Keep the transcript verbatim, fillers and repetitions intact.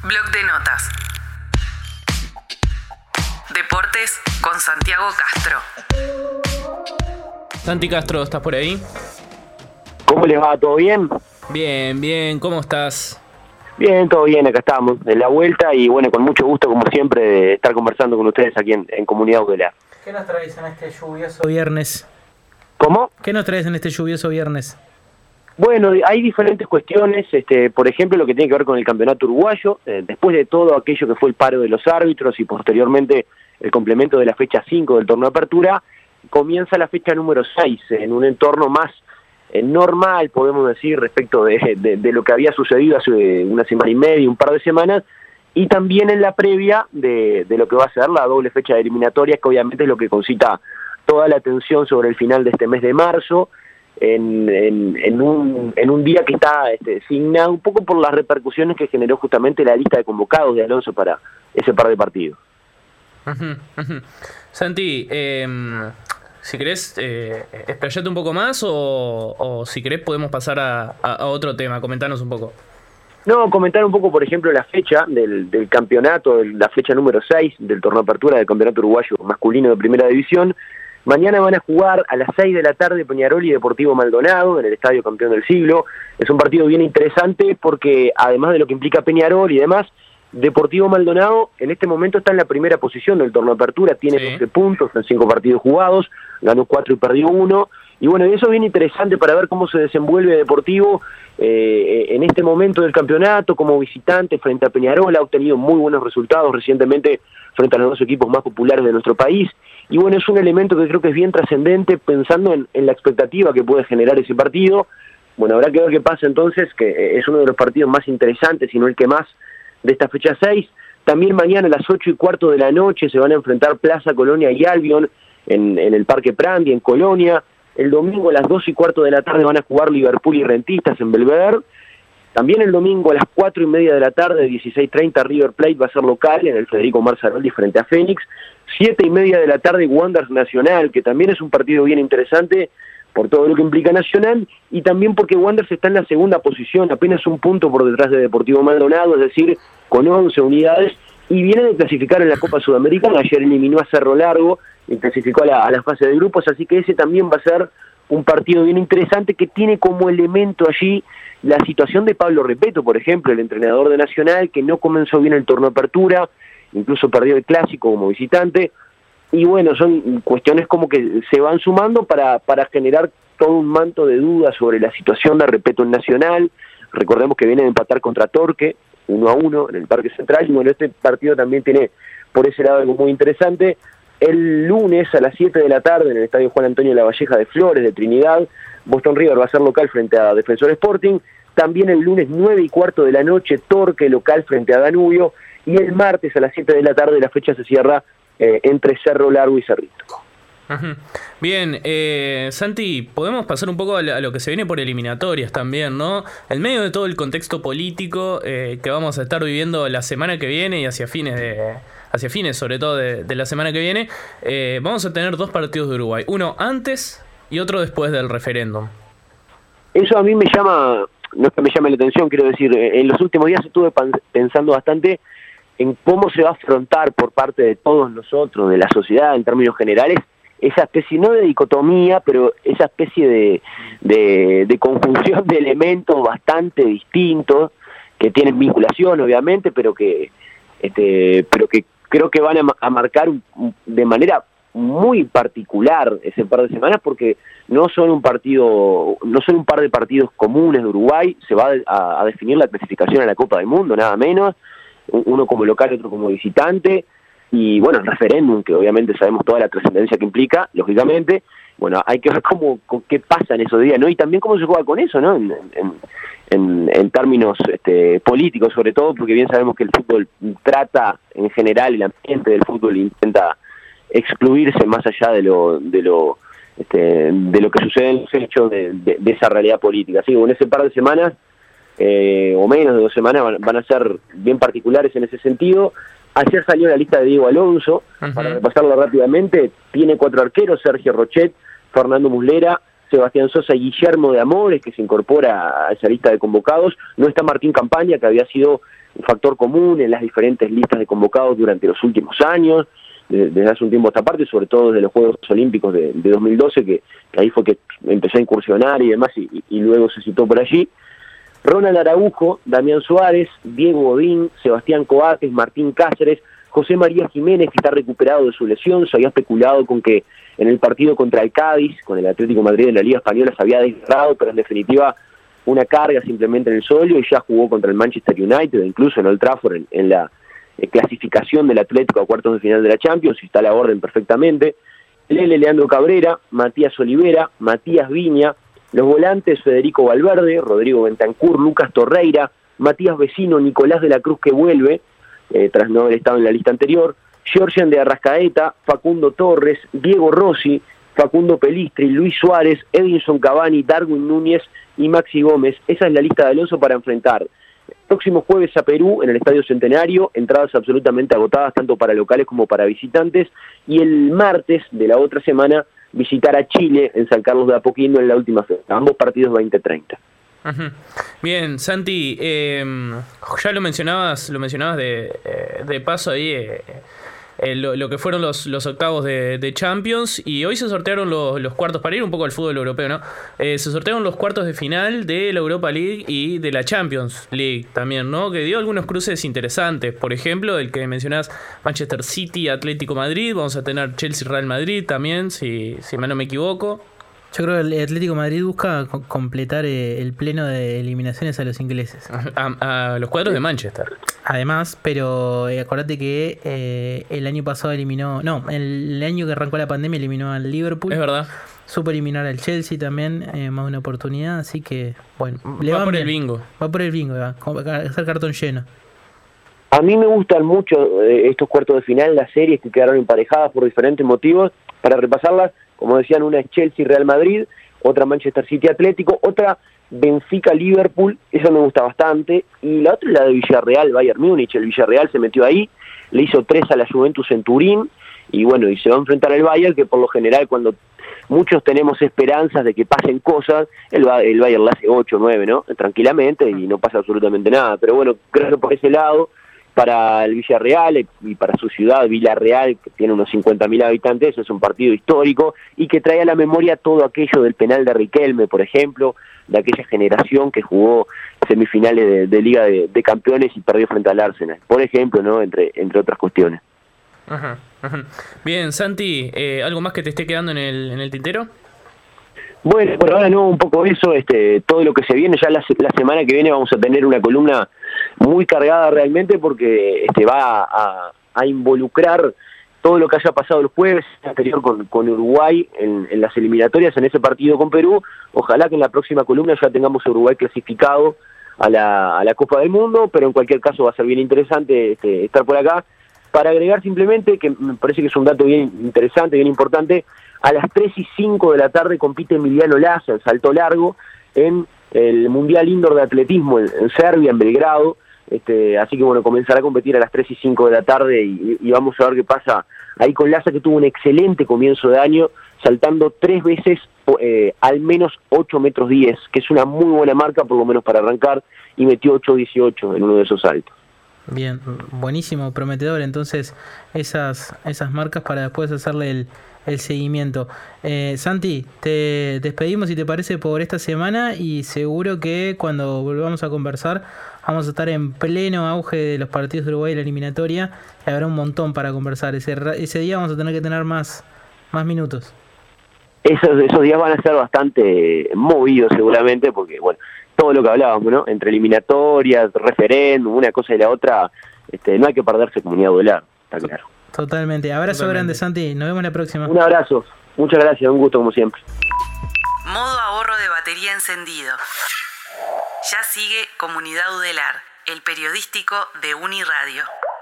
Blog de notas. Deportes con Santiago Castro. Santi Castro, ¿estás por ahí? ¿Cómo les va? ¿Todo bien? Bien, bien, ¿cómo estás? Bien, todo bien, acá estamos, de la vuelta y bueno, con mucho gusto como siempre de estar conversando con ustedes aquí en, en Comunidad Udela. ¿Qué nos traes en este lluvioso viernes? ¿Cómo? ¿Qué nos traes en este lluvioso viernes? Bueno, hay diferentes cuestiones, este, por ejemplo, lo que tiene que ver con el campeonato uruguayo, eh, después de todo aquello que fue el paro de los árbitros y posteriormente el complemento de la fecha cinco del torneo de apertura, comienza la fecha número seis en un entorno más eh, normal, podemos decir, respecto de, de, de lo que había sucedido hace una semana y media, un par de semanas, y también en la previa de, de lo que va a ser la doble fecha de eliminatorias, que obviamente es lo que concita toda la atención sobre el final de este mes de marzo, En, en, en, un, en un día que está este, signado un poco por las repercusiones que generó justamente la lista de convocados de Alonso para ese par de partidos. Uh-huh, uh-huh. Santi, eh, si querés, eh, explayate un poco más o, o si querés podemos pasar a, a, a otro tema, comentanos un poco. No, comentar un poco, por ejemplo, la fecha del, del campeonato, la fecha número seis del torneo de apertura del campeonato uruguayo masculino de primera división. Mañana van a jugar a las seis de la tarde Peñarol y Deportivo Maldonado en el Estadio Campeón del Siglo. Es un partido bien interesante porque además de lo que implica Peñarol y demás, Deportivo Maldonado en este momento está en la primera posición del torneo de apertura, tiene sí. doce puntos en cinco partidos jugados, ganó cuatro y perdió uno. Y bueno, eso es bien interesante para ver cómo se desenvuelve Deportivo eh, en este momento del campeonato como visitante frente a Peñarol. Ha obtenido muy buenos resultados recientemente frente a los dos equipos más populares de nuestro país. Y bueno, es un elemento que creo que es bien trascendente pensando en, en la expectativa que puede generar ese partido. Bueno, habrá que ver qué pasa entonces, que es uno de los partidos más interesantes, si no el que más, de esta fecha seis. También mañana a las ocho y cuarto de la noche se van a enfrentar Plaza Colonia y Albion en, en el Parque Prandi, en Colonia. El domingo a las dos y cuarto de la tarde van a jugar Liverpool y Rentistas en Belvedere. También el domingo a las cuatro y media de la tarde, dieciséis treinta, River Plate va a ser local en el Federico Marzaroldi frente a Fénix. Siete y media de la tarde, Wanderers Nacional, que también es un partido bien interesante por todo lo que implica Nacional, y también porque Wanderers está en la segunda posición, apenas un punto por detrás de Deportivo Maldonado, es decir, con once unidades, y viene de clasificar en la Copa Sudamericana. Ayer eliminó a Cerro Largo y clasificó a la, a la fase de grupos, así que ese también va a ser un partido bien interesante que tiene como elemento allí la situación de Pablo Repeto, por ejemplo, el entrenador de Nacional, que no comenzó bien el torneo de apertura, incluso perdió el clásico como visitante, y bueno, son cuestiones como que se van sumando para, para generar todo un manto de dudas sobre la situación de Repeto en Nacional. Recordemos que viene de empatar contra Torque, uno a uno en el Parque Central, y bueno, este partido también tiene por ese lado algo muy interesante. El lunes a las siete de la tarde en el Estadio Juan Antonio Lavalleja de Flores, de Trinidad, Boston River va a ser local frente a Defensor Sporting. También el lunes nueve y cuarto de la noche, Torque local frente a Danubio. Y el martes a las siete de la tarde la fecha se cierra eh, entre Cerro Largo y Cerrito. Uh-huh. Bien, eh, Santi, podemos pasar un poco a lo que se viene por eliminatorias también, ¿no? En medio de todo el contexto político eh, que vamos a estar viviendo la semana que viene y hacia fines de... hacia fines sobre todo de, de la semana que viene, eh, vamos a tener dos partidos de Uruguay, uno antes y otro después del referéndum. Eso a mí me llama, no es que me llame la atención, quiero decir, en los últimos días estuve pensando bastante en cómo se va a afrontar por parte de todos nosotros, de la sociedad en términos generales, esa especie, no de dicotomía, pero esa especie de, de, de conjunción de elementos bastante distintos, que tienen vinculación obviamente, pero que este pero que creo que van a, a marcar de manera muy particular ese par de semanas, porque no son un partido, no son un par de partidos comunes de Uruguay. Se va a, a definir la clasificación a la Copa del Mundo, nada menos, uno como local y otro como visitante, y bueno, el referéndum, que obviamente sabemos toda la trascendencia que implica, lógicamente. Bueno, hay que ver cómo, con qué pasa en esos días, ¿no? Y también cómo se juega con eso, ¿no? En, en, en, en términos este, políticos, sobre todo, porque bien sabemos que el fútbol trata, en general, el ambiente del fútbol intenta excluirse más allá de lo de lo este, de lo que sucede en los hechos de, de, de esa realidad política. Así que en ese par de semanas, eh, o menos de dos semanas, van, van a ser bien particulares en ese sentido. Ayer salió la lista de Diego Alonso, uh-huh. Para repasarlo rápidamente. Tiene cuatro arqueros: Sergio Rochet, Fernando Muslera, Sebastián Sosa y Guillermo de Amores, que se incorpora a esa lista de convocados. No está Martín Campaña, que había sido un factor común en las diferentes listas de convocados durante los últimos años, desde hace un tiempo a esta parte, sobre todo desde los Juegos Olímpicos de, de dos mil doce, que, que ahí fue que empezó a incursionar y demás, y, y luego se citó por allí. Ronald Araujo, Damián Suárez, Diego Godín, Sebastián Coates, Martín Cáceres, José María Jiménez, que está recuperado de su lesión. Se había especulado con que en el partido contra el Cádiz, con el Atlético de Madrid en la Liga Española, se había desgarrado, pero en definitiva una carga simplemente en el solio, y ya jugó contra el Manchester United, incluso en Old Trafford, en, en la eh, clasificación del Atlético a cuartos de final de la Champions, y está a la orden perfectamente. Lele Leandro Cabrera, Matías Olivera, Matías Viña, los volantes Federico Valverde, Rodrigo Bentancur, Lucas Torreira, Matías Vecino, Nicolás de la Cruz, que vuelve, eh, tras no haber estado en la lista anterior, Georgian de Arrascaeta, Facundo Torres, Diego Rossi, Facundo Pelistri, Luis Suárez, Edinson Cavani, Darwin Núñez y Maxi Gómez. Esa es la lista de Alonso para enfrentar el próximo jueves a Perú en el Estadio Centenario, entradas absolutamente agotadas tanto para locales como para visitantes, y el martes de la otra semana visitar a Chile en San Carlos de Apoquindo en la última fecha, ambos partidos veinte treinta. Uh-huh. Bien, Santi, eh, ya lo mencionabas, lo mencionabas de, de paso ahí, eh, eh, lo, lo que fueron los, los octavos de, de Champions, y hoy se sortearon los, los cuartos, para ir un poco al fútbol europeo, ¿no? Eh, se sortearon los cuartos de final de la Europa League y de la Champions League también, ¿no? Que dio algunos cruces interesantes. Por ejemplo, el que mencionás, Manchester City, Atlético Madrid. Vamos a tener Chelsea, Real Madrid también, si, si mal no me equivoco. Yo creo que el Atlético de Madrid busca co- completar eh, el pleno de eliminaciones a los ingleses. A, a los cuadros de Manchester. Además, pero eh, acordate que eh, el año pasado eliminó... No, el, el año que arrancó la pandemia eliminó al Liverpool. Es verdad. Supo eliminar al Chelsea también, eh, más de una oportunidad, así que, bueno. Va le por bien. el bingo. Va por el bingo, va. Va a hacer cartón lleno. A mí me gustan mucho eh, estos cuartos de final, las series que quedaron emparejadas por diferentes motivos. Para repasarlas, como decían, una es Chelsea Real Madrid, otra Manchester City Atlético, otra Benfica Liverpool, esa me gusta bastante, y la otra es la de Villarreal Bayern Múnich. El Villarreal se metió ahí, le hizo tres a la Juventus en Turín, y bueno, y se va a enfrentar al Bayern, que por lo general cuando muchos tenemos esperanzas de que pasen cosas, el, el Bayern la hace ocho o nueve, ¿no? Tranquilamente, y no pasa absolutamente nada. Pero bueno, creo que por ese lado, para el Villarreal y para su ciudad, Villarreal, que tiene unos cincuenta mil habitantes, es un partido histórico y que trae a la memoria todo aquello del penal de Riquelme, por ejemplo, de aquella generación que jugó semifinales de, de Liga de, de Campeones y perdió frente al Arsenal, por ejemplo, ¿no? Entre, entre otras cuestiones. Ajá, ajá. Bien, Santi, eh, ¿algo más que te esté quedando en el, en el tintero? Bueno, por ahora no, un poco eso, este, todo lo que se viene, ya la, la semana que viene vamos a tener una columna muy cargada realmente, porque este, va a, a involucrar todo lo que haya pasado el jueves anterior con, con Uruguay en, en las eliminatorias, en ese partido con Perú. Ojalá que en la próxima columna ya tengamos a Uruguay clasificado a la, a la Copa del Mundo, pero en cualquier caso va a ser bien interesante este, estar por acá. Para agregar simplemente, que me parece que es un dato bien interesante, bien importante, a las tres y cinco de la tarde compite Emiliano Laza en salto largo en el Mundial Indoor de Atletismo en, en Serbia, en Belgrado. Este, así que bueno, comenzará a competir a las tres y cinco de la tarde y, y vamos a ver qué pasa ahí con Laza, que tuvo un excelente comienzo de año, saltando tres veces eh, al menos ocho metros diez, que es una muy buena marca por lo menos para arrancar, y metió ocho dieciocho en uno de esos saltos. Bien, buenísimo, prometedor. Entonces, esas esas marcas para después hacerle el, el seguimiento. Eh, Santi, te despedimos, si te parece, por esta semana, y seguro que cuando volvamos a conversar vamos a estar en pleno auge de los partidos de Uruguay y la eliminatoria, y habrá un montón para conversar. Ese, ese día vamos a tener que tener más, más minutos. Esos, esos días van a ser bastante movidos seguramente, porque bueno, todo lo que hablábamos, ¿no? Entre eliminatorias, referéndum, una cosa y la otra, este, no hay que perderse comunidad duelar, está claro. Totalmente. Abrazo Totalmente. grande, Santi. Nos vemos la próxima. Un abrazo, muchas gracias, un gusto como siempre. Modo ahorro de batería encendido. Ya sigue Comunidad Udelar, el periodístico de Uniradio.